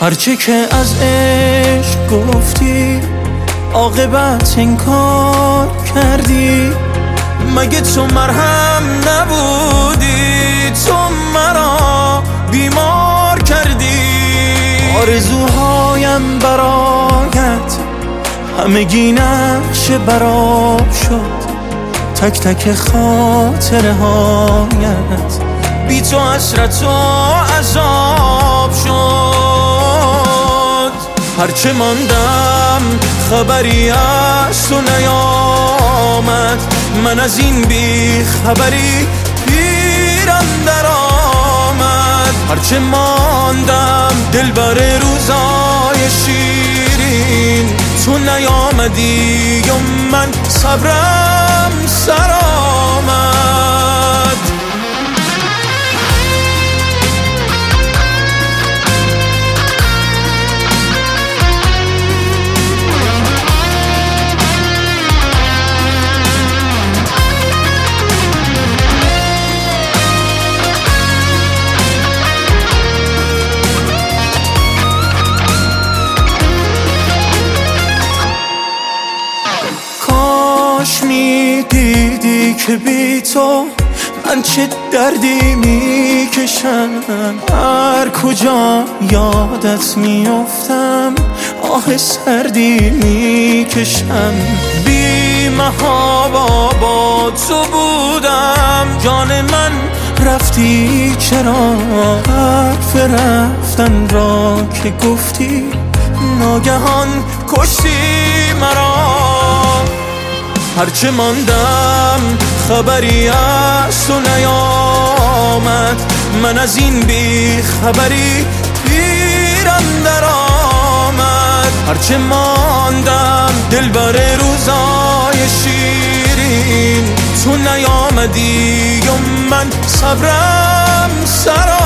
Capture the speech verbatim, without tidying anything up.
هرچه که از عشق گفتی عاقبت انکار کردی. مگه تو مرهم نبودی؟ تو مرا بیمار کردی. آرزوهایم برایت همگی نقش براب شد. تک تک خاطره هایت بی تو حسرت و عذاب شد. هرچه ماندم خبری از تو نیامد. من از این بی خبری پیرم در آمد. هرچه ماندم دل بر روزای شیرین. تو نیامدی و من صبرم سر آمد. کاش میدیدی که بی تو من چه دردی میکشم. هر کجا یادت میافتم آه سردی میکشم. بی محابا با تو بودم جان من رفتی چرا؟ حرف رفتن را که گفتی ناگهان کشتی مرا. هرچه ماندم خبری از تو نیامد. من از این بی خبری پیرم در آمد. هرچه ماندم دل بر روزای شیرین. تو نیامدی و من صبرم سر